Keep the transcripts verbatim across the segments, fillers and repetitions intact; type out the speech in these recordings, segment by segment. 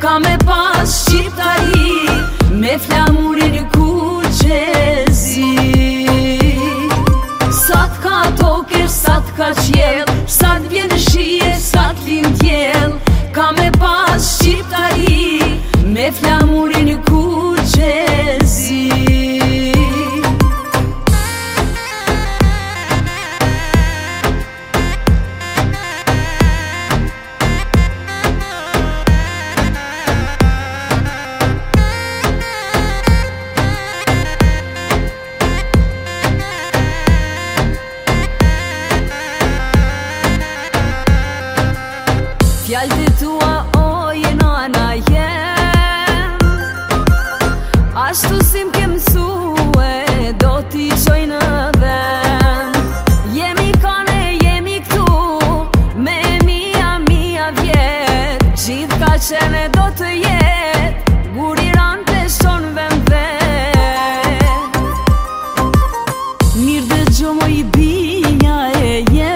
ka me pas shqiptari, me flamurin ku qezi. Sa t'ka toke, sa t'ka qjell, sa t'vjen shije, sa t'lin tjell, ka me pas shqiptari, me flamurin ku qezi. Fjallët e tua, o je nana jem, ashtu si m'ke mësue, do t'i qoj në vend. Jemi kane, jemi këtu, me mia, mia vjet, gjithë ka qene do të jet, guriran të shon vend vet. Mirë dëgjo mo i binja e jem,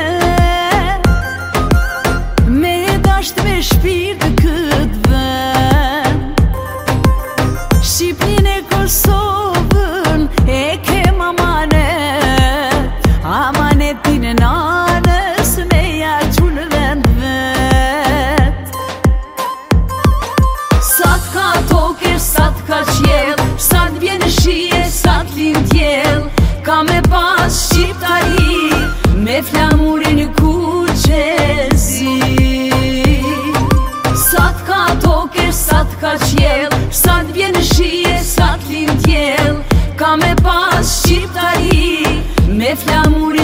me shpirt të këtë vend. Shqipnin e Kosovën e kem amanet, amanetin e nanës me ja qunë vend vet. Sa t'ka toke, sa t'ka qjell, sa t'vjen shije, sa t'lin tjell, ka me pas shqiptari, me flamurin ku qezi. Sa t'ka toke, sa t'ka qjell, sa t'vjen shije, sa t'lin tjell, ka me pas shqiptari, me flamurin